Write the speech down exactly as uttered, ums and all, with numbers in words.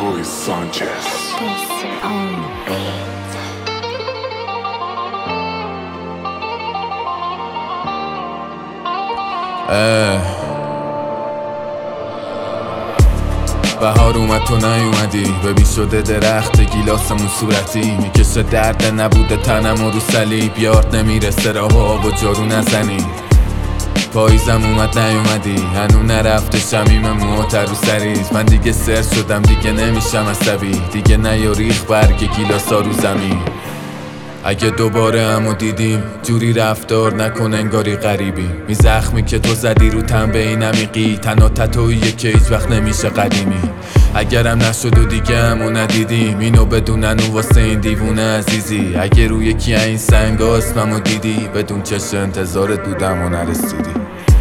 Boy Sanchez. بهار اومد تو نیومدی، ببین شده درخت گیلاسمون صورتی، میکشه درد نبوده تنم و رو صلیب، یارد نمیرسه راه آب و جارو نزنی. پاییزم اومد نیومدی، هنو نرفته شمیم موتر رو سریز. من دیگه سر شدم، دیگه نمیشم عصبی، دیگه نیاریخ برگ گیلاسا رو زمین. اگه دوباره همو دیدیم جوری رفتار نکن انگاری غریبی، می زخمی که تو زدی رو تن به این عمیقی، تنها تتوییه که هیچ وقت نمیشه قدیمی. اگرم نشد و دیگه همو ندیدیم، اینو بدونن و واسه این دیوونه عزیزی. اگه روی یکی این سنگا اسممو دیدی، بدون چش انتظارت بودم و نرسیدی.